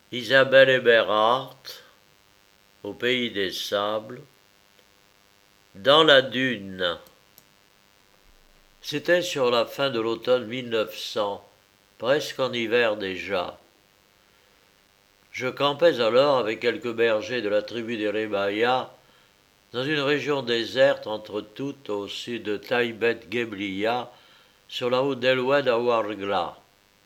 Isabelle Eberhardt, au pays des sables, dans la dune. C'était sur la fin de l'automne 1900, presque en hiver déjà. Je campais alors avec quelques bergers de la tribu des Rebaya dans une région déserte entre toutes au sud de Taïbet Gebliya, sur la route d'El-Oued à Ouargla.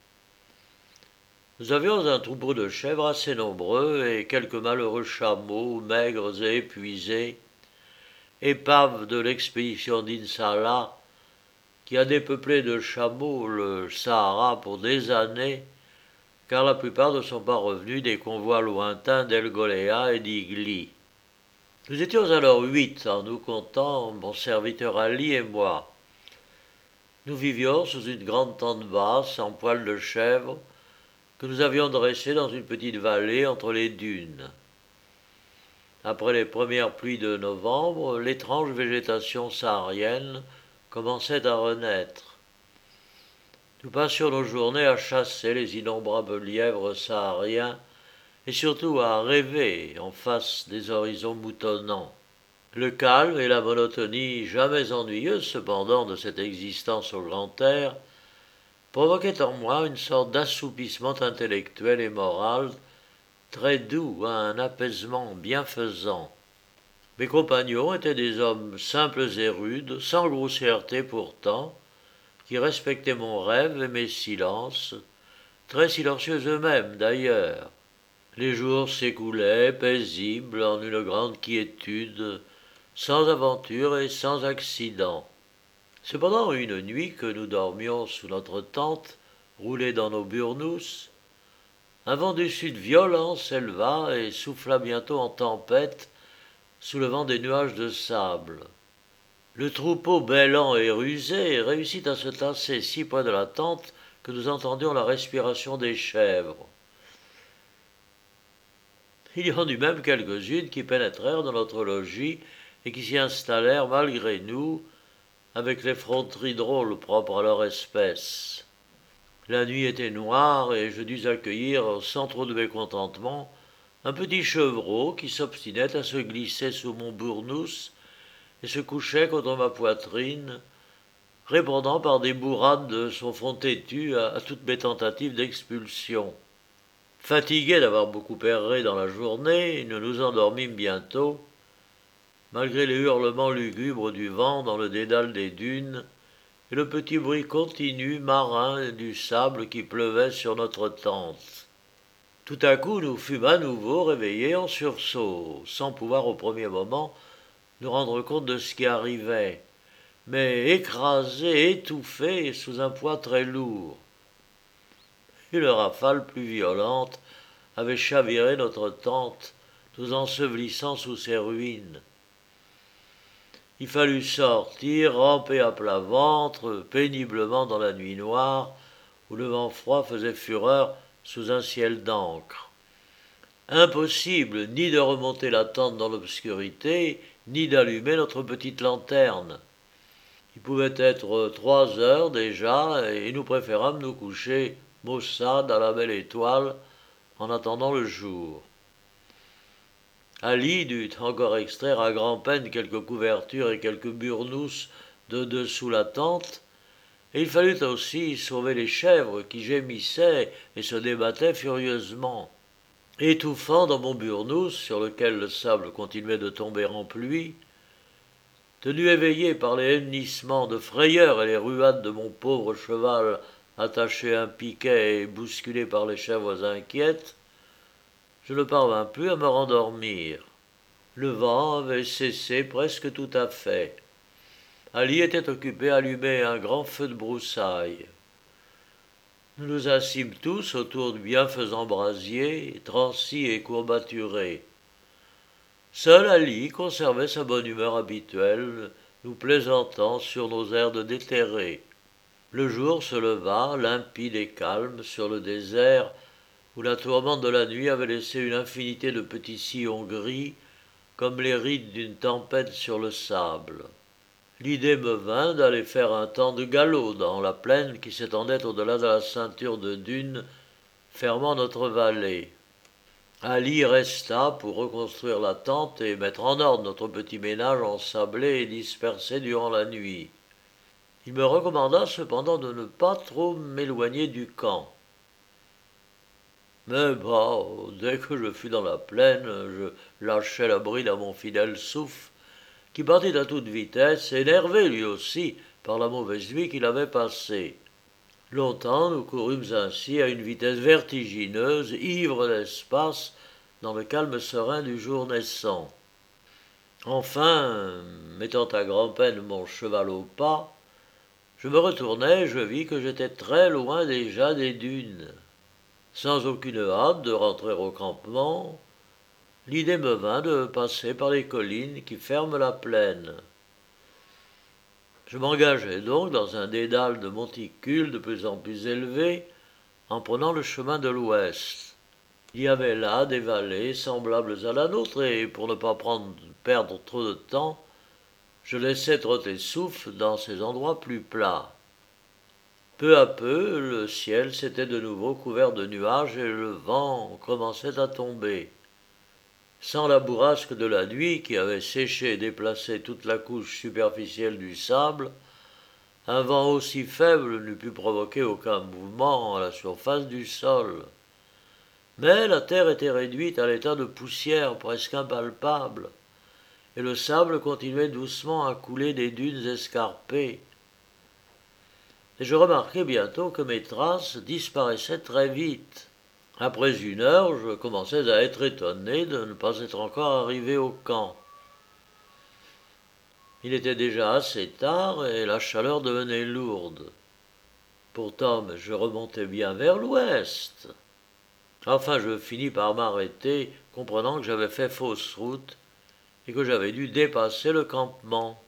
Nous avions un troupeau de chèvres assez nombreux et quelques malheureux chameaux, maigres et épuisés, épaves de l'expédition d'Insala, qui a dépeuplé de chameaux le Sahara pour des années, car la plupart ne sont pas revenus des convois lointains d'El Goléa et d'Igli. Nous étions alors 8, en nous comptant mon serviteur Ali et moi. Nous vivions sous une grande tente basse en poil de chèvre que nous avions dressée dans une petite vallée entre les dunes. Après les premières pluies de novembre, l'étrange végétation saharienne commençait à renaître. Nous passions nos journées à chasser les innombrables lièvres sahariens et surtout à rêver en face des horizons moutonnants. Le calme et la monotonie jamais ennuyeuse cependant de cette existence au grand air provoquaient en moi une sorte d'assoupissement intellectuel et moral très doux à un apaisement bienfaisant. Mes compagnons étaient des hommes simples et rudes, sans grossièreté pourtant, qui respectaient mon rêve et mes silences, très silencieux eux-mêmes d'ailleurs. Les jours s'écoulaient paisibles en une grande quiétude, sans aventure et sans accident. Cependant, une nuit que nous dormions sous notre tente, roulée dans nos burnous, un vent du sud violent s'éleva et souffla bientôt en tempête, soulevant des nuages de sable. Le troupeau bêlant et rusé réussit à se tasser si près de la tente que nous entendions la respiration des chèvres. Il y en eut même quelques-unes qui pénétrèrent dans notre logis et qui s'y installèrent malgré nous, avec l'effronterie drôle propre à leur espèce. La nuit était noire et je dus accueillir, sans trop de mécontentement, un petit chevreau qui s'obstinait à se glisser sous mon burnous et se couchait contre ma poitrine, répondant par des bourrades de son front têtu à toutes mes tentatives d'expulsion. Fatigués d'avoir beaucoup erré dans la journée, nous nous endormîmes bientôt, malgré les hurlements lugubres du vent dans le dédale des dunes et le petit bruit continu marin du sable qui pleuvait sur notre tente. Tout à coup, nous fûmes à nouveau réveillés en sursaut, sans pouvoir au premier moment nous rendre compte de ce qui arrivait, mais écrasés, étouffés sous un poids très lourd. Une rafale plus violente avait chaviré notre tente, nous ensevelissant sous ses ruines. Il fallut sortir, ramper à plat ventre, péniblement dans la nuit noire, où le vent froid faisait fureur sous un ciel d'encre. Impossible ni de remonter la tente dans l'obscurité, ni d'allumer notre petite lanterne. Il pouvait être 3 heures déjà, et nous préférâmes nous coucher maussades à la belle étoile en attendant le jour. Ali dut encore extraire à grand-peine quelques couvertures et quelques burnous de dessous la tente, et il fallut aussi sauver les chèvres qui gémissaient et se débattaient furieusement. Étouffant dans mon burnous, sur lequel le sable continuait de tomber en pluie, tenu éveillé par les hennissements de frayeur et les ruades de mon pauvre cheval attaché à un piquet et bousculé par les chèvres inquiètes, je ne parvins plus à me rendormir. Le vent avait cessé presque tout à fait. Ali était occupé à allumer un grand feu de broussailles. Nous nous assîmes tous autour du bienfaisant brasier, transis et courbaturés. Seul Ali conservait sa bonne humeur habituelle, nous plaisantant sur nos airs de déterrés. Le jour se leva, limpide et calme, sur le désert, où la tourmente de la nuit avait laissé une infinité de petits sillons gris, comme les rides d'une tempête sur le sable. L'idée me vint d'aller faire un temps de galop dans la plaine qui s'étendait au-delà de la ceinture de dunes fermant notre vallée. Ali resta pour reconstruire la tente et mettre en ordre notre petit ménage ensablé et dispersé durant la nuit. Il me recommanda cependant de ne pas trop m'éloigner du camp. Mais dès que je fus dans la plaine, je lâchai la bride à mon fidèle Souffle, qui partit à toute vitesse, énervé lui aussi par la mauvaise nuit qu'il avait passée. Longtemps nous courûmes ainsi à une vitesse vertigineuse, ivres d'espace, dans le calme serein du jour naissant. Enfin, mettant à grand-peine mon cheval au pas, je me retournai et je vis que j'étais très loin déjà des dunes. Sans aucune hâte de rentrer au campement, l'idée me vint de passer par les collines qui ferment la plaine. Je m'engageai donc dans un dédale de monticules de plus en plus élevés, en prenant le chemin de l'ouest. Il y avait là des vallées semblables à la nôtre, et pour ne pas perdre trop de temps, je laissai trotter Souffle dans ces endroits plus plats. Peu à peu, le ciel s'était de nouveau couvert de nuages et le vent commençait à tomber. Sans la bourrasque de la nuit qui avait séché et déplacé toute la couche superficielle du sable, un vent aussi faible n'eût pu provoquer aucun mouvement à la surface du sol. Mais la terre était réduite à l'état de poussière presque impalpable, et le sable continuait doucement à couler des dunes escarpées. Et je remarquai bientôt que mes traces disparaissaient très vite. Après une heure, je commençais à être étonné de ne pas être encore arrivé au camp. Il était déjà assez tard et la chaleur devenait lourde. Pourtant, je remontais bien vers l'ouest. Enfin, je finis par m'arrêter, comprenant que j'avais fait fausse route et que j'avais dû dépasser le campement.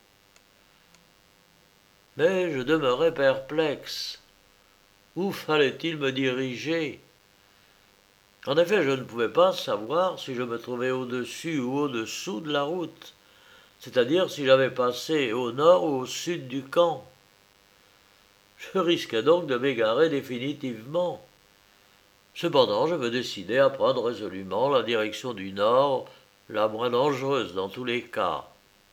Mais je demeurais perplexe. Où fallait-il me diriger? En effet, je ne pouvais pas savoir si je me trouvais au-dessus ou au-dessous de la route, c'est-à-dire si j'avais passé au nord ou au sud du camp. Je risquais donc de m'égarer définitivement. Cependant, je me décidai à prendre résolument la direction du nord, la moins dangereuse dans tous les cas.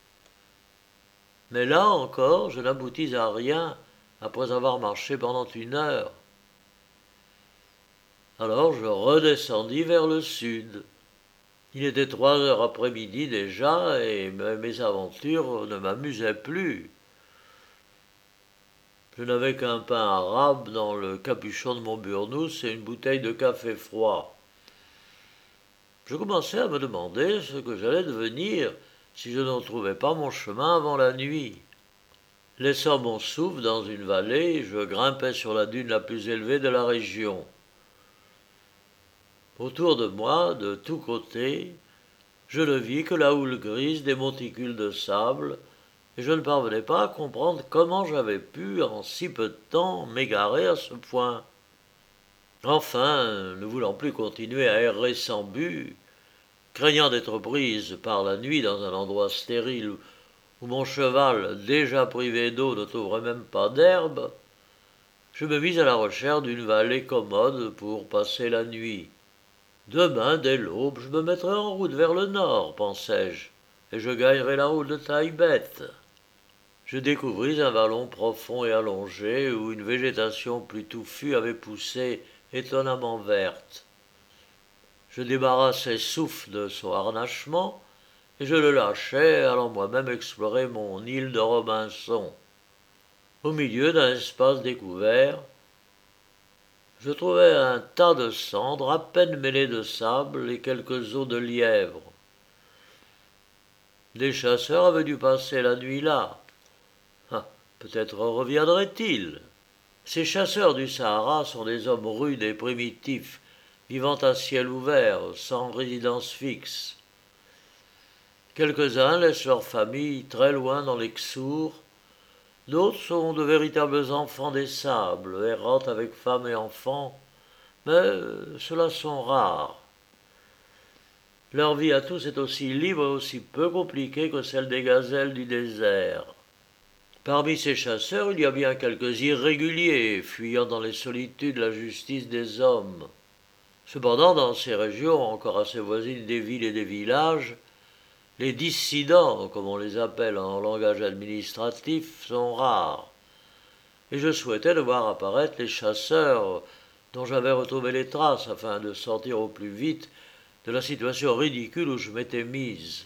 Mais là encore, je n'aboutis à rien après avoir marché pendant une heure. Alors je redescendis vers le sud. Il était 3 heures après-midi déjà, et mes aventures ne m'amusaient plus. Je n'avais qu'un pain arabe dans le capuchon de mon burnous et une bouteille de café froid. Je commençais à me demander ce que j'allais devenir si je ne retrouvais pas mon chemin avant la nuit. Laissant mon Souffle dans une vallée, je grimpai sur la dune la plus élevée de la région. Autour de moi, de tous côtés, je ne vis que la houle grise des monticules de sable, et je ne parvenais pas à comprendre comment j'avais pu, en si peu de temps, m'égarer à ce point. Enfin, ne voulant plus continuer à errer sans but, craignant d'être prise par la nuit dans un endroit stérile où mon cheval, déjà privé d'eau, ne trouverait même pas d'herbe, je me mis à la recherche d'une vallée commode pour passer la nuit. Demain, dès l'aube, je me mettrai en route vers le nord, pensai-je, et je gagnerai la route de Taille-Bête. Je découvris un vallon profond et allongé où une végétation plus touffue avait poussé, étonnamment verte. Je débarrassai Souffle de son harnachement et je le lâchai, allant moi-même explorer mon île de Robinson. Au milieu d'un espace découvert, je trouvai un tas de cendres à peine mêlées de sable et quelques os de lièvre. Des chasseurs avaient dû passer la nuit là. Ah, peut-être reviendraient-ils. Ces chasseurs du Sahara sont des hommes rudes et primitifs, vivant à ciel ouvert, sans résidence fixe. Quelques-uns laissent leur famille très loin dans les Ksours, d'autres sont de véritables enfants des sables, errant avec femmes et enfants, mais ceux-là sont rares. Leur vie à tous est aussi libre et aussi peu compliquée que celle des gazelles du désert. Parmi ces chasseurs, il y a bien quelques irréguliers, fuyant dans les solitudes la justice des hommes. Cependant, dans ces régions encore assez voisines des villes et des villages, les dissidents, comme on les appelle en langage administratif, sont rares. Et je souhaitais de voir apparaître les chasseurs dont j'avais retrouvé les traces afin de sortir au plus vite de la situation ridicule où je m'étais mise.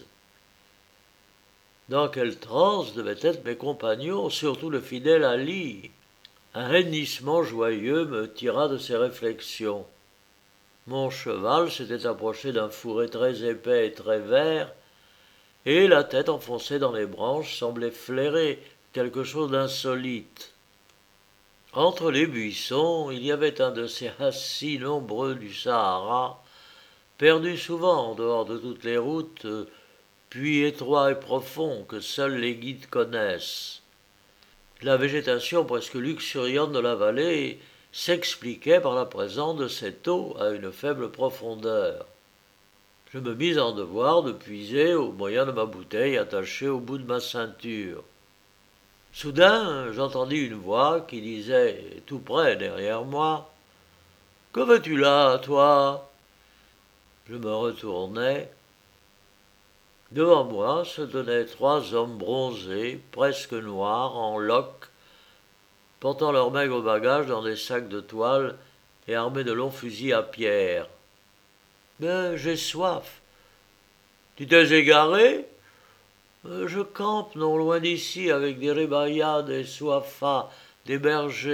Dans quelle transe devaient être mes compagnons, surtout le fidèle Ali? Un hennissement joyeux me tira de ces réflexions. Mon cheval s'était approché d'un fourré très épais et très vert, et la tête enfoncée dans les branches semblait flairer quelque chose d'insolite. Entre les buissons, il y avait un de ces hassis nombreux du Sahara, perdus souvent en dehors de toutes les routes, puits étroits et profonds que seuls les guides connaissent. La végétation presque luxuriante de la vallée s'expliquait par la présence de cette eau à une faible profondeur. Je me mis en devoir de puiser au moyen de ma bouteille attachée au bout de ma ceinture. Soudain, j'entendis une voix qui disait, tout près derrière moi, « Que veux-tu là, toi ?» Je me retournai. Devant moi se tenaient 3 hommes bronzés, presque noirs, en loques, portant leurs maigres bagages dans des sacs de toile et armés de longs fusils à pierre. « Mais j'ai soif. »« Tu t'es égaré ?»« Je campe non loin d'ici avec des ribayas, des soifas, des bergers. »«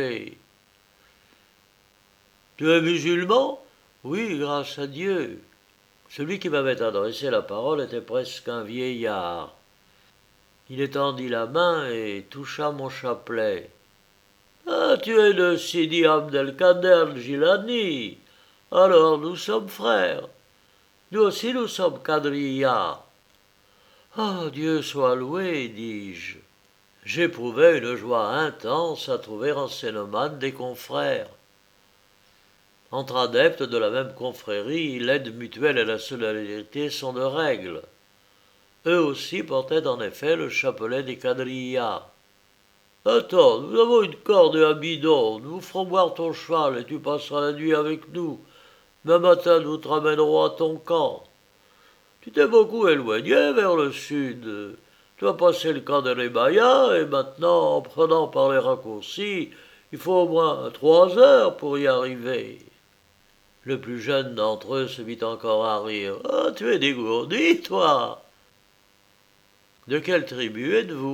Tu es musulman ?»« Oui, grâce à Dieu. » Celui qui m'avait adressé la parole était presque un vieillard. Il étendit la main et toucha mon chapelet. « Ah, tu es de Sidi Abdelkader Jilani. Alors nous sommes frères. Nous aussi nous sommes quadrillas. »« Ah, Dieu soit loué, dis-je. » J'éprouvais une joie intense à trouver en ces nomades des confrères. Entre adeptes de la même confrérie, l'aide mutuelle et la solidarité sont de règle. Eux aussi portaient en effet le chapelet des quadrillas. « Attends, nous avons une corde et un bidon, nous ferons boire ton cheval et tu passeras la nuit avec nous. Demain matin, nous te ramènerons à ton camp. Tu t'es beaucoup éloigné vers le sud. Tu as passé le camp de Rebaya et maintenant, en prenant par les raccourcis, il faut au moins 3 heures pour y arriver. » Le plus jeune d'entre eux se mit encore à rire. « Ah, tu es dégourdi, toi !»« De quelle tribu êtes-vous ?»«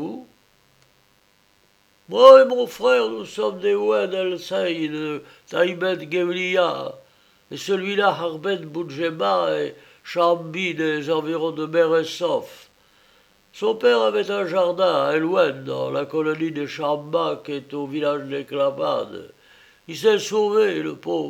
Moi et mon frère, nous sommes des Oued el-Saïd, Taïbet Gevliya, et celui-là, Harbet Boudjema et Chambi des environs de Beressof. Son père avait un jardin à Elouen, dans la colonie des Chamba, qui est au village des Clavades. Il s'est sauvé, le pauvre. »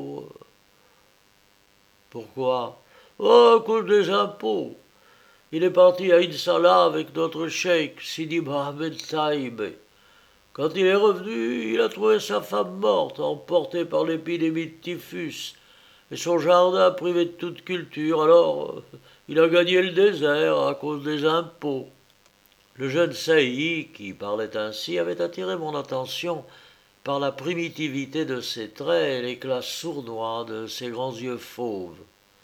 « Pourquoi ?»« Oh, à cause des impôts. Il est parti à Insalah avec notre cheikh, Sidi Mohamed Taïb. Quand il est revenu, il a trouvé sa femme morte, emportée par l'épidémie de typhus, et son jardin privé de toute culture. Alors, il a gagné le désert à cause des impôts. » Le jeune sailly, qui parlait ainsi, avait attiré mon attention par la primitivité de ses traits et l'éclat sournois de ses grands yeux fauves.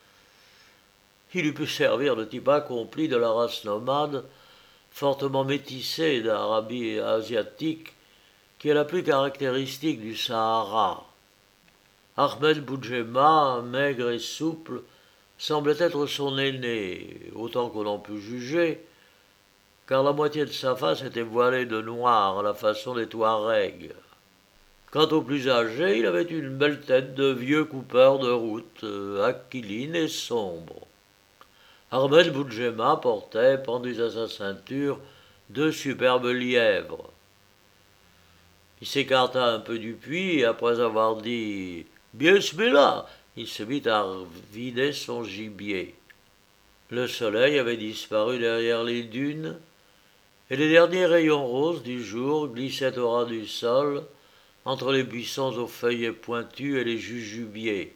Il eût pu servir de type accompli de la race nomade, fortement métissée d'Arabie asiatique, qui est la plus caractéristique du Sahara. Ahmed Boudjema, maigre et souple, semblait être son aîné, autant qu'on en put juger, car la moitié de sa face était voilée de noir à la façon des Touaregs. Quant au plus âgé, il avait une belle tête de vieux coupeur de route, aquiline et sombre. Ahmed Boudjema portait, pendus à sa ceinture, 2 superbes lièvres. Il s'écarta un peu du puits et après avoir dit « Bismillah », il se mit à vider son gibier. Le soleil avait disparu derrière les dunes et les derniers rayons roses du jour glissaient au ras du sol entre les buissons aux feuilles pointues et les jujubiers.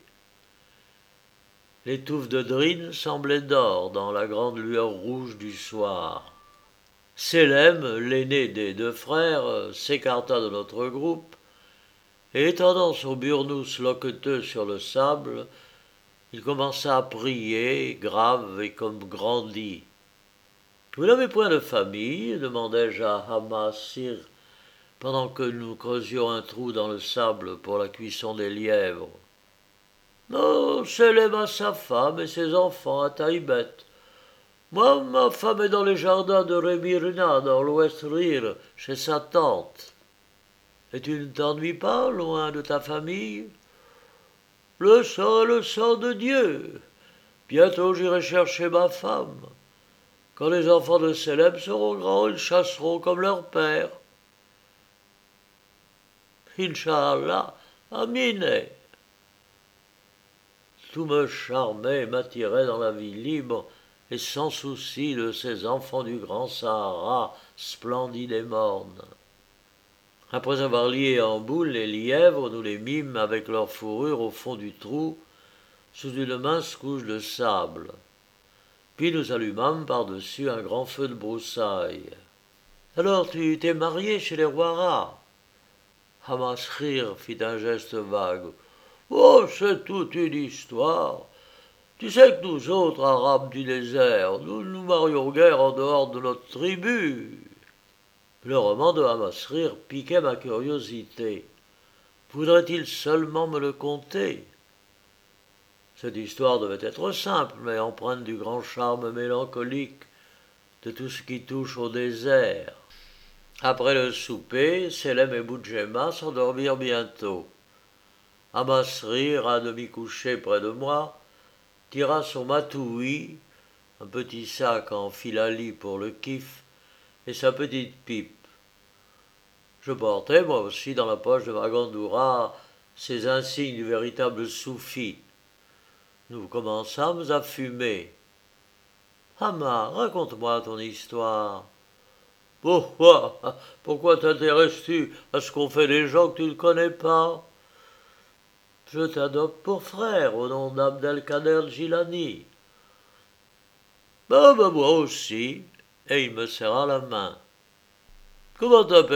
Les touffes de drine semblaient d'or dans la grande lueur rouge du soir. Sélem, l'aîné des 2 frères, s'écarta de notre groupe et, étendant son burnous loqueteux sur le sable, Il commença à prier, grave et comme grandi. « Vous n'avez point de famille ?» demandai-je à Hamassir pendant que nous creusions un trou dans le sable pour la cuisson des lièvres. « Non, Sélem a sa femme et ses enfants à Taïbet. Moi, ma femme est dans les jardins de Remirna, dans l'ouest Rir, chez sa tante. Et tu ne t'ennuies pas, loin de ta famille ? Le sang de Dieu. Bientôt j'irai chercher ma femme. Quand les enfants de Sélem seront grands, ils chasseront comme leur père. Inch'Allah, Amine. Tout me charmait et m'attirait dans la vie libre et sans souci de ces enfants du grand Sahara, splendides et mornes. Après avoir lié en boule les lièvres, nous les mîmes avec leur fourrure au fond du trou, sous une mince couche de sable. Puis nous allumâmes par-dessus un grand feu de broussailles. « Alors tu t'es marié chez les Ouaras ?» Hamasrir fit un geste vague. « Oh, c'est toute une histoire. Tu sais que nous autres, Arabes du désert, nous ne nous marions guère en dehors de notre tribu. » Le roman de Hamasrir piquait ma curiosité. Voudrait-il seulement me le conter ? Cette histoire devait être simple, mais empreinte du grand charme mélancolique de tout ce qui touche au désert. Après le souper, Sélem et Boudjema s'endormirent bientôt. Hamasrir, à demi couché près de moi, tira son matoui, un petit sac en filali pour le kiff, et sa petite pipe. Je portais, moi aussi, dans la poche de ma gandoura, ces insignes du véritable soufi. Nous commençâmes à fumer. « Hama, raconte-moi ton histoire. »« Pourquoi t'intéresses-tu à ce qu'ont fait les gens que tu ne connais pas ? » ?»« Je t'adopte pour frère au nom d'Abdelkader Gilani. »« Moi aussi. » Et il me serra la main. « Comment t'appelles-tu ? » ?»«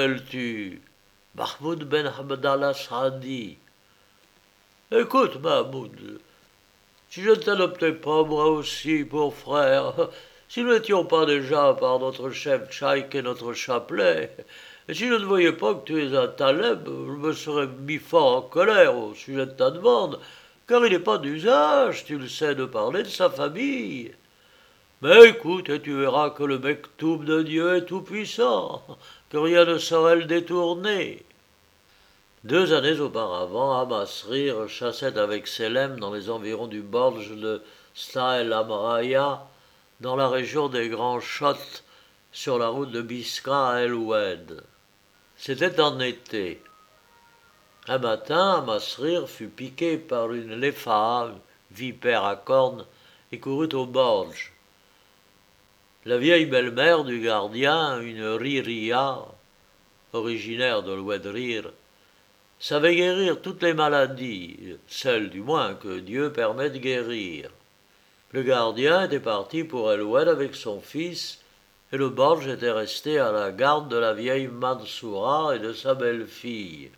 Mahmoud ben Abdallah Sadi. »« Écoute, Mahmoud, si je ne t'adoptais pas moi aussi pour frère, si nous n'étions pas déjà par notre chef Tchaïk et notre chapelet, et si je ne voyais pas que tu es un taleb, je me serais mis fort en colère au sujet de ta demande, car il n'est pas d'usage, tu le sais, de parler de sa famille. Mais écoute, et tu verras que le mektoub de Dieu est tout-puissant, que rien ne saurait le détourner. 2 années auparavant, Hamasrir chassait avec Sélem dans les environs du Borj de Stael Amraya, dans la région des Grands Chots, sur la route de Biskra à El Oued. C'était en été. Un matin, Hamasrir fut piqué par une léfa, vipère à cornes, et courut au Borj. La vieille belle-mère du gardien, une Riria, originaire de l'Oued Rir, savait guérir toutes les maladies, celles du moins que Dieu permet de guérir. Le gardien était parti pour El Oued avec son fils, et le Borj était resté à la garde de la vieille Mansoura et de sa belle-fille.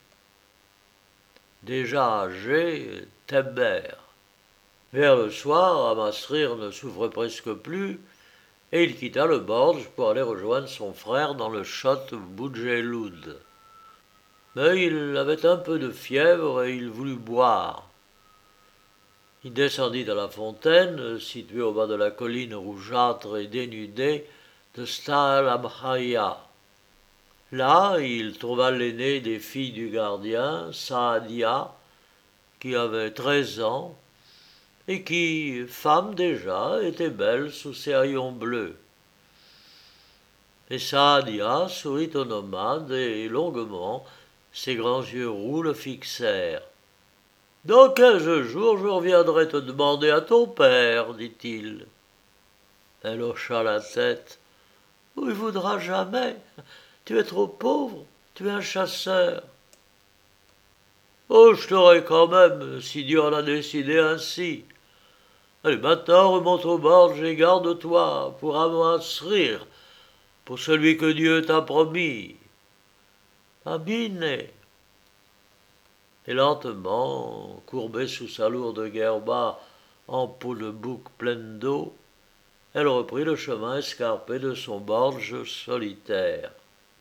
Déjà âgé, Tember. Vers le soir, Hamasrir ne souffrait presque plus, et il quitta le Borj pour aller rejoindre son frère dans le chott Boudjeloud. Mais il avait un peu de fièvre et il voulut boire. Il descendit à la fontaine, située au bas de la colline rougeâtre et dénudée de Stael Amhaya. Là, il trouva l'aînée des filles du gardien, Saadia, qui avait 13 ans, et qui, femme déjà, était belle sous ses haillons bleus. Et Saadia sourit au nomade et longuement, ses grands yeux roux le fixèrent. « Dans 15 jours, je reviendrai te demander à ton père, dit-il. Elle hocha la tête. « Il voudra jamais. Tu es trop pauvre, tu es un chasseur. »« Oh, je t'aurai quand même, si Dieu en a décidé ainsi. Allez, maintenant, remonte au Borj et garde-toi pour Hamasrir, pour celui que Dieu t'a promis. » Amine. Et lentement, courbé sous sa lourde guerba, ampoule de bouc pleine d'eau, elle reprit le chemin escarpé de son borge solitaire.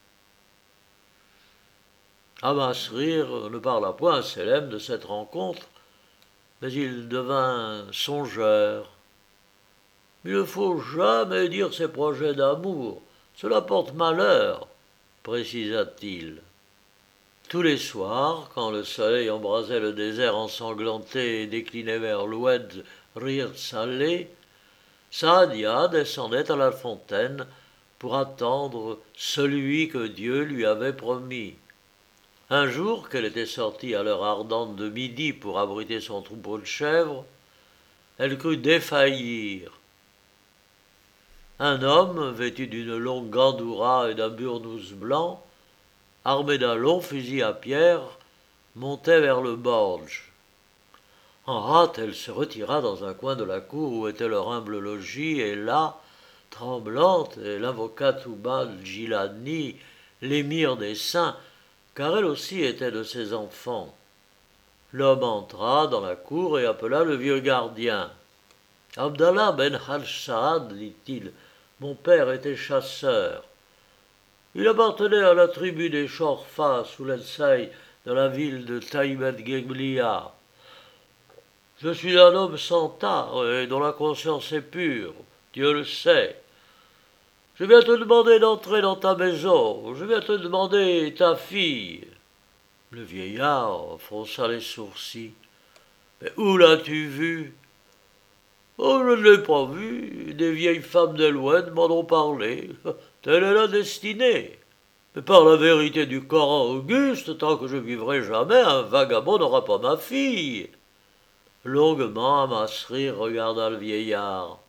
Amasrîr ne parla point à Selim de cette rencontre, mais il devint songeur. Il ne faut jamais dire ses projets d'amour, cela porte malheur, précisa-t-il. Tous les soirs, quand le soleil embrasait le désert ensanglanté et déclinait vers l'oued rire salé, Saadia descendait à la fontaine pour attendre celui que Dieu lui avait promis. Un jour qu'elle était sortie à l'heure ardente de midi pour abriter son troupeau de chèvres, elle crut défaillir. Un homme, vêtu d'une longue gandoura et d'un burnous blanc, armé d'un long fusil à pierre, montait vers le borge. En hâte, elle se retira dans un coin de la cour où était leur humble logis, et là, tremblante, elle invoqua tout bas Gilani, l'émir des saints, car elle aussi était de ses enfants. L'homme entra dans la cour et appela le vieux gardien. « Abdallah ben Hal-Saad, dit-il, mon père était chasseur. Il appartenait à la tribu des Chorfa sous l'Elsaï dans la ville de Taïbet-Geblia. Je suis un homme sans tare et dont la conscience est pure, Dieu le sait. Je viens te demander d'entrer dans ta maison, je viens te demander ta fille. » Le vieillard fronça les sourcils. « Mais où l'as-tu vue ?»« Oh, je ne l'ai pas vue, des vieilles femmes d'Eloued m'en ont parlé, telle est la destinée. Mais par la vérité du Coran auguste, tant que je vivrai jamais, un vagabond n'aura pas ma fille. » Longuement, Amasrîr regarda le vieillard.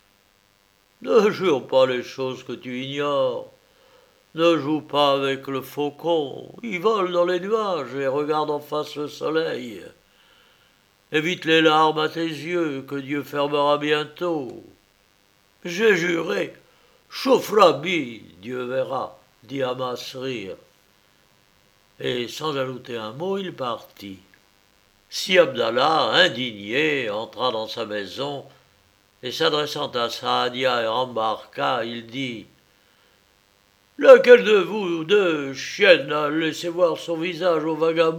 « Ne jure pas les choses que tu ignores. Ne joue pas avec le faucon, il vole dans les nuages et regarde en face le soleil. Évite les larmes à tes yeux, que Dieu fermera bientôt. »« J'ai juré. Chauffe-Rabbi, Dieu verra, » dit Amasrîr. Et sans ajouter un mot, il partit. Si Abdallah, indigné, entra dans sa maison, et s'adressant à Saadia et Rambarka, il dit « Laquelle de vous deux chiennes a laissé voir son visage au vagabond ?»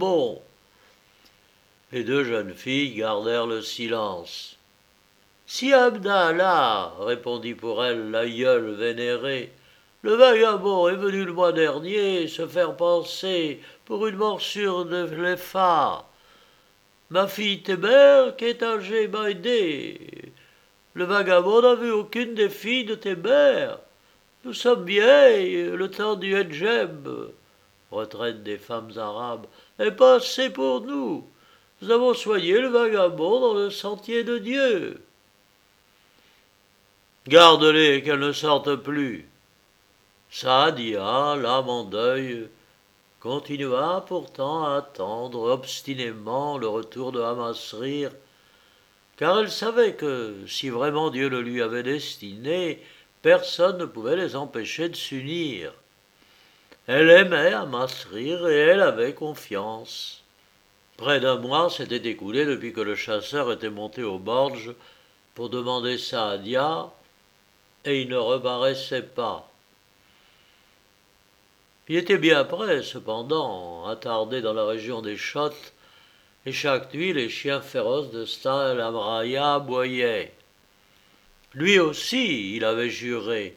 Les deux jeunes filles gardèrent le silence. « Si Abdallah, répondit pour elle l'aïeul vénéré, le vagabond est venu le mois dernier se faire panser pour une morsure de l'effa. Ma fille Théber, qui est âgée m'a aidé. Le vagabond n'a vu aucune des filles de Théber. Nous sommes vieilles, le temps du Hedjeb, retraite des femmes arabes, est passé pour nous. Nous avons soigné le vagabond dans le sentier de Dieu. Garde-les, qu'elles ne sortent plus. Saadia, l'âme en deuil, continua pourtant à attendre obstinément le retour de Amasrîr, car elle savait que, si vraiment Dieu le lui avait destiné, personne ne pouvait les empêcher de s'unir. Elle aimait Amasrîr et elle avait confiance. Près d'un mois s'était écoulé depuis que le chasseur était monté au borge pour demander Saadia, et il ne reparaissait pas. Il était bien prêt, cependant, attardé dans la région des Chotes, et chaque nuit les chiens féroces de Sta el Amraya aboyaient. Lui aussi, il avait juré.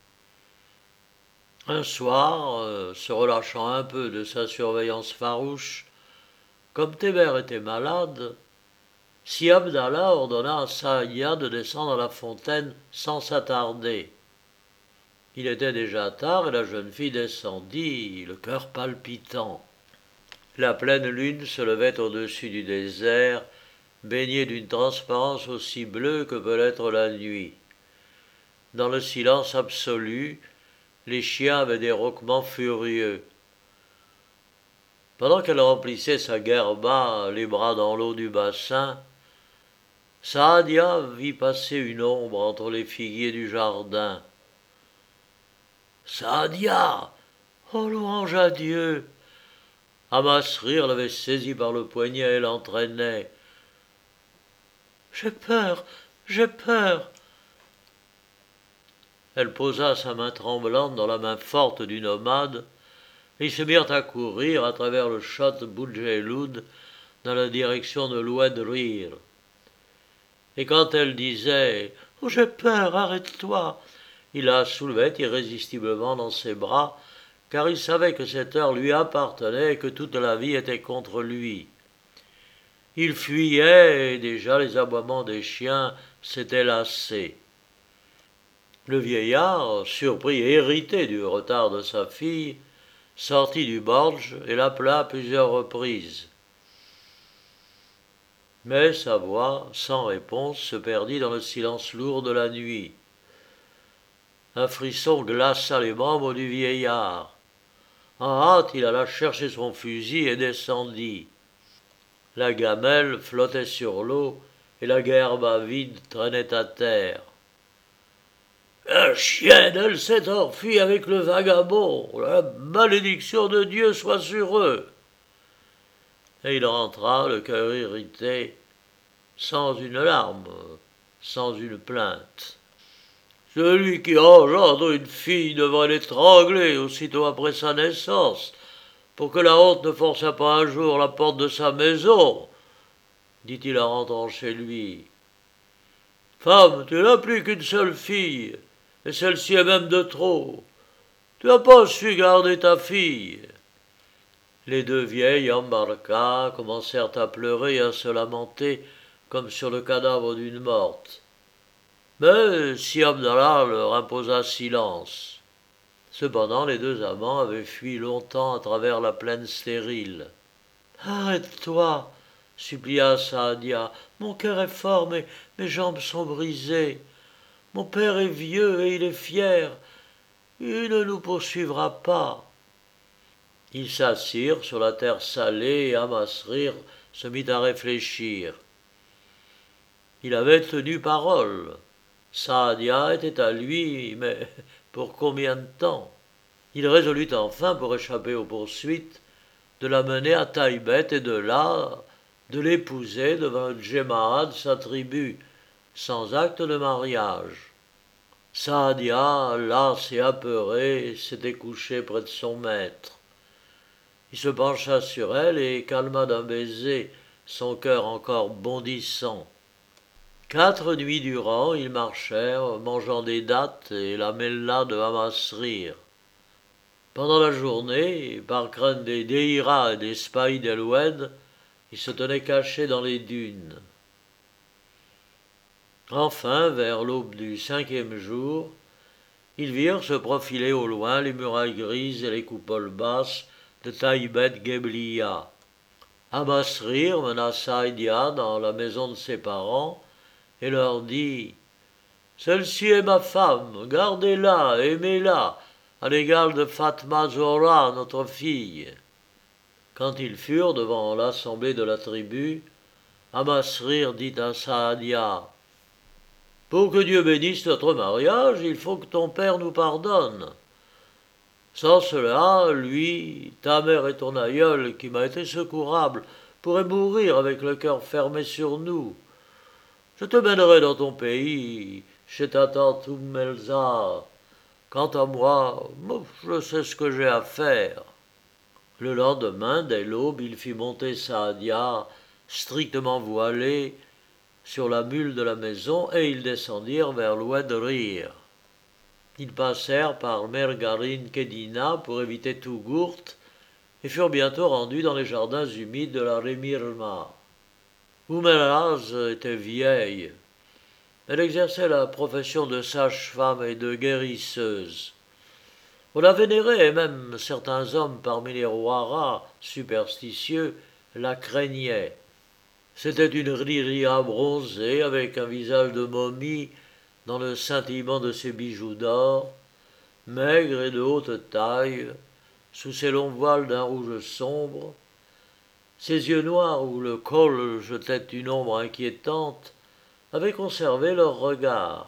Un soir, se relâchant un peu de sa surveillance farouche, comme Théber était malade, si Abdallah ordonna à Saadia de descendre à la fontaine sans s'attarder. Il était déjà tard et la jeune fille descendit, le cœur palpitant. La pleine lune se levait au-dessus du désert, baignée d'une transparence aussi bleue que peut l'être la nuit. Dans le silence absolu, les chiens avaient des rauquements furieux. Pendant qu'elle remplissait sa guerba, les bras dans l'eau du bassin, Saadia vit passer une ombre entre les figuiers du jardin. « Saadia, oh louange à Dieu !» Amasrîr l'avait saisie par le poignet et l'entraînait. J'ai peur, j'ai peur. Elle posa sa main tremblante dans la main forte du nomade, et ils se mirent à courir à travers le château Boudjelloud dans la direction de l'Oued Rire. Et quand elle disait « Oh, j'ai peur, arrête-toi !» il la soulevait irrésistiblement dans ses bras, car il savait que cette heure lui appartenait et que toute la vie était contre lui. Il fuyait et déjà les aboiements des chiens s'étaient lassés. Le vieillard, surpris et irrité du retard de sa fille, sortit du bordj et l'appela à plusieurs reprises. Mais sa voix, sans réponse, se perdit dans le silence lourd de la nuit. Un frisson glaça les membres du vieillard. En hâte, il alla chercher son fusil et descendit. La gamelle flottait sur l'eau et la gerbe avide traînait à terre. La chienne, elle s'est enfuie avec le vagabond. La malédiction de Dieu soit sur eux. Et il rentra, le cœur irrité, sans une larme, sans une plainte. Celui qui engendre une fille devrait l'étrangler aussitôt après sa naissance, pour que la honte ne forçât pas un jour la porte de sa maison, dit-il en rentrant chez lui. Femme, tu n'as plus qu'une seule fille, et celle-ci est même de trop. Tu n'as pas su garder ta fille. Les deux vieilles embarquées commencèrent à pleurer et à se lamenter comme sur le cadavre d'une morte. Mais si Abdallah leur imposa silence. Cependant, les deux amants avaient fui longtemps à travers la plaine stérile. « Arrête-toi » supplia Saadia. « Mon cœur est fort, mais mes jambes sont brisées. Mon père est vieux et il est fier. Il ne nous poursuivra pas. » Ils s'assirent sur la terre salée et Amasrir se mit à réfléchir. Il avait tenu parole. Saadia était à lui, mais pour combien de temps? Il résolut enfin, pour échapper aux poursuites, de la mener à Taïbet et de là, de l'épouser devant Djemahad, sa tribu, sans acte de mariage. Saadia, lasse et apeurée, s'était couchée près de son maître. Il se pencha sur elle et calma d'un baiser son cœur encore bondissant. 4 nuits durant, ils marchèrent, mangeant des dattes et la mella de Amasrir. Pendant la journée, par crainte des Déhira et des Spahi d'El-Oued, ils se tenaient cachés dans les dunes. Enfin, vers l'aube du 5e jour, ils virent se profiler au loin les murailles grises et les coupoles basses de Taïbet Gebliya. Amasrir mena Saïdia dans la maison de ses parents et leur dit « Celle-ci est ma femme, gardez-la, aimez-la, à l'égal de Fatma Zora, notre fille. » Quand ils furent devant l'assemblée de la tribu, Amasrir dit à Saadia « Pour que Dieu bénisse notre mariage, il faut que ton père nous pardonne. Sans cela, lui, ta mère et ton aïeul, qui m'a été secourable, pourraient mourir avec le cœur fermé sur nous. Je te mènerai dans ton pays, chez ta tante Elsa. Quant à moi, je sais ce que j'ai à faire. » Le lendemain, dès l'aube, il fit monter Saadia, strictement voilée, sur la mule de la maison, et ils descendirent vers l'Oued Rire. Ils passèrent par Mergarin Kedina pour éviter Tougourt et furent bientôt rendus dans les jardins humides de la Remirma. Oumeraz était vieille. Elle exerçait la profession de sage-femme et de guérisseuse. On la vénérait et même certains hommes parmi les Ouaras superstitieux la craignaient. C'était une riria bronzée avec un visage de momie dans le scintillement de ses bijoux d'or, maigre et de haute taille, sous ses longs voiles d'un rouge sombre. Ses yeux noirs où le col jetait une ombre inquiétante avaient conservé leur regard.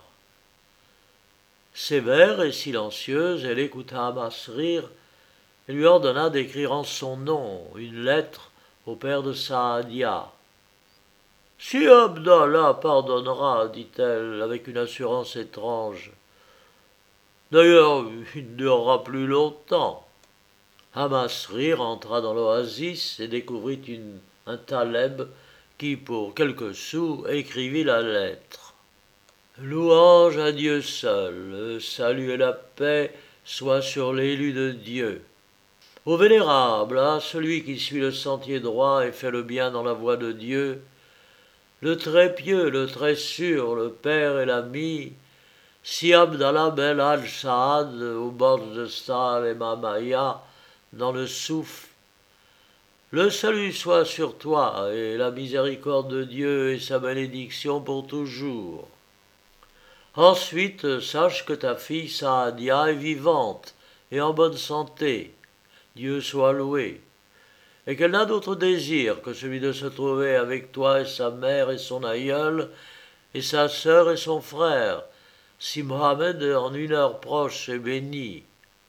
Sévère et silencieuse, elle écouta Amasrir et lui ordonna d'écrire en son nom une lettre au père de Saadia. Si Abdallah pardonnera, dit-elle avec une assurance étrange. D'ailleurs, il ne durera plus longtemps. Amasri rentra dans l'oasis et découvrit un taleb qui, pour quelques sous, écrivit la lettre. Louange à Dieu seul, le salut et la paix soient sur l'élu de Dieu. Ô vénérable, à celui qui suit le sentier droit et fait le bien dans la voie de Dieu, le très pieux, le très sûr, le père et l'ami, si Abdallah ben al-Saad, au bord de Stal et Mamaya, dans le Souf, le salut soit sur toi et la miséricorde de Dieu et sa bénédiction pour toujours. Ensuite, sache que ta fille Saadia est vivante et en bonne santé, Dieu soit loué, et qu'elle n'a d'autre désir que celui de se trouver avec toi et sa mère et son aïeul, et sa sœur et son frère, si Mohammed en une heure proche est béni.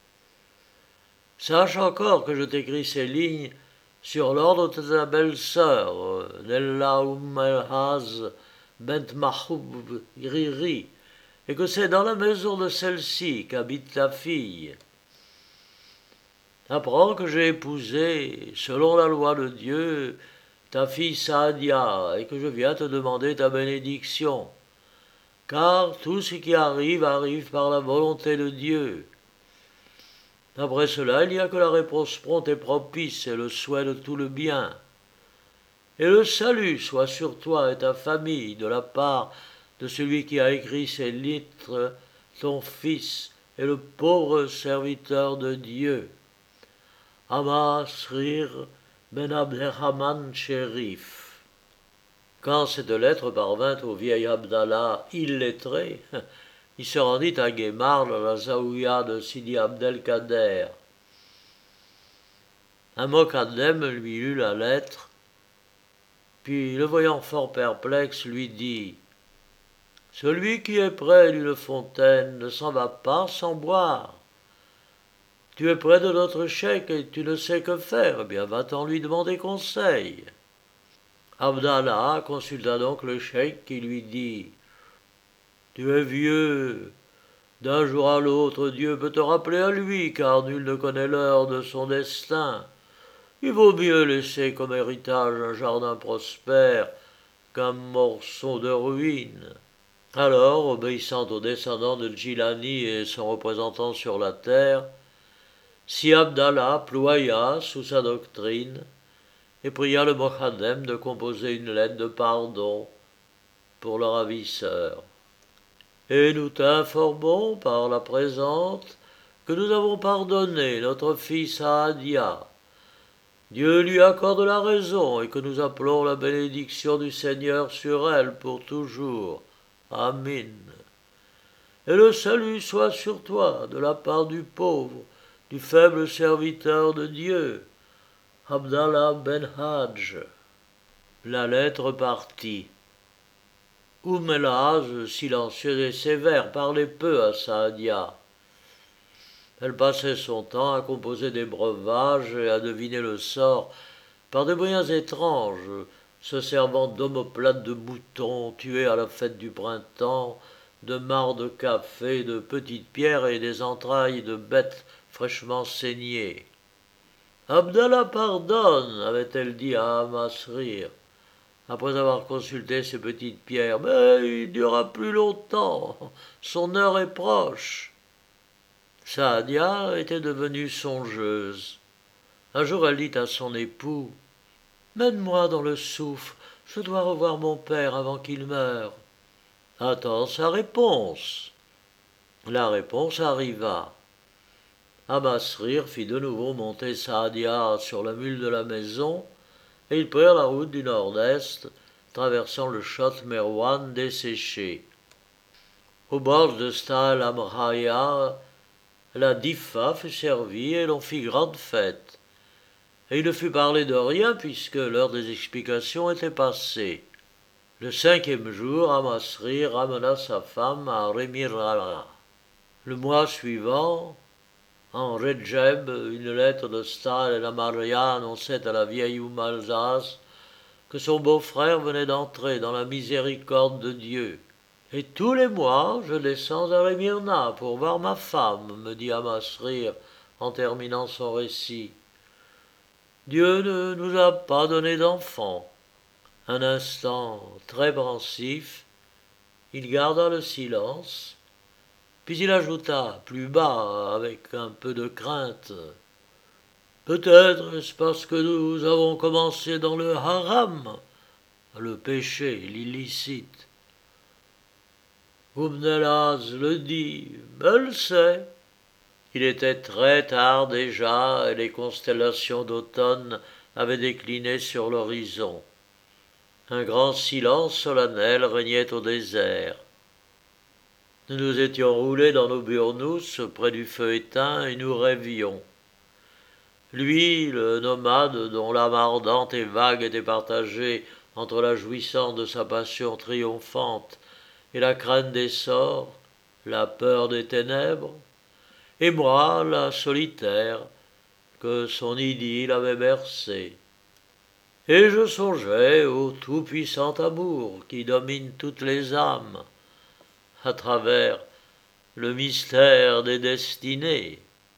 Sache encore que je t'écris ces lignes sur l'ordre de ta belle-sœur, Nella el-Haz bent Mahoub Riri, et que c'est dans la maison de celle-ci qu'habite ta fille. Apprends que j'ai épousé, selon la loi de Dieu, ta fille Saadia, et que je viens te demander ta bénédiction. Car tout ce qui arrive arrive par la volonté de Dieu. Après cela, il n'y a que la réponse prompte et propice et le souhait de tout le bien. Et le salut soit sur toi et ta famille de la part de celui qui a écrit ces lettres, ton fils et le pauvre serviteur de Dieu. Amasrir ben Abderrahman Sherif. Quand cette lettre parvint au vieil Abdallah illettré, il se rendit à Guémar dans la zaouïa de Sidi Abdelkader. Un mokaddem lui lut la lettre, puis, le voyant fort perplexe, lui dit « Celui qui est près d'une fontaine ne s'en va pas sans boire. Tu es près de notre cheikh et tu ne sais que faire, eh bien va-t'en lui demander conseil. » Abdallah consulta donc le cheikh qui lui dit « Tu es vieux, d'un jour à l'autre Dieu peut te rappeler à lui, car nul ne connaît l'heure de son destin. Il vaut mieux laisser comme héritage un jardin prospère qu'un morceau de ruine. » Alors, obéissant aux descendants de Djilani et son représentant sur la terre, si Abdallah ploya sous sa doctrine et pria le Mohaddem de composer une lettre de pardon pour le ravisseur. Et nous t'informons par la présente que nous avons pardonné notre fils Saadia. Dieu lui accorde la raison et que nous appelons la bénédiction du Seigneur sur elle pour toujours. Amin. Et le salut soit sur toi de la part du pauvre, du faible serviteur de Dieu, Abdallah ben Hadj. La lettre partit. El-Haz, silencieuse et sévère, parlait peu à Saadia. Elle passait son temps à composer des breuvages et à deviner le sort par des moyens étranges, se servant d'omoplates de moutons tués à la fête du printemps, de marcs de café, de petites pierres et des entrailles de bêtes fraîchement saignées. « Abdallah pardonne, avait-elle dit à Amasrir, après avoir consulté ces petites pierres, mais il ne durera plus longtemps, son heure est proche. » Saadia était devenue songeuse. Un jour, elle dit à son époux « Mène-moi dans le Souf, je dois revoir mon père avant qu'il meure. » Attends sa réponse. La réponse arriva. Amasrir fit de nouveau monter Saadia sur la mule de la maison, et ils prirent la route du nord-est, traversant le Chott Merwan desséché. Au bord de Stal Amraya, la diffa fut servie et l'on fit grande fête. Et il ne fut parlé de rien puisque l'heure des explications était passée. Le 5e jour, Amasri ramena sa femme à Remirala. Le mois suivant, en Redjeb, une lettre de Stal et la Maria annonçait à la vieille Alsace que son beau-frère venait d'entrer dans la miséricorde de Dieu. Et tous les mois, je descends à Rémyrna pour voir ma femme, me dit Amasrir en terminant son récit. Dieu ne nous a pas donné d'enfant. Un instant très pensif, il garda le silence, puis il ajouta plus bas, avec un peu de crainte. Peut-être est-ce parce que nous avons commencé dans le haram, le péché, l'illicite. Gumnelaz le dit, elle sait. Il était très tard déjà et les constellations d'automne avaient décliné sur l'horizon. Un grand silence solennel régnait au désert. Nous nous étions roulés dans nos burnous près du feu éteint et nous rêvions. Lui, le nomade dont l'âme ardente et vague était partagée entre la jouissance de sa passion triomphante et la crainte des sorts, la peur des ténèbres, et moi, la solitaire, que son idylle avait bercée. Et je songeais au tout-puissant amour qui domine toutes les âmes, à travers le mystère des destinées.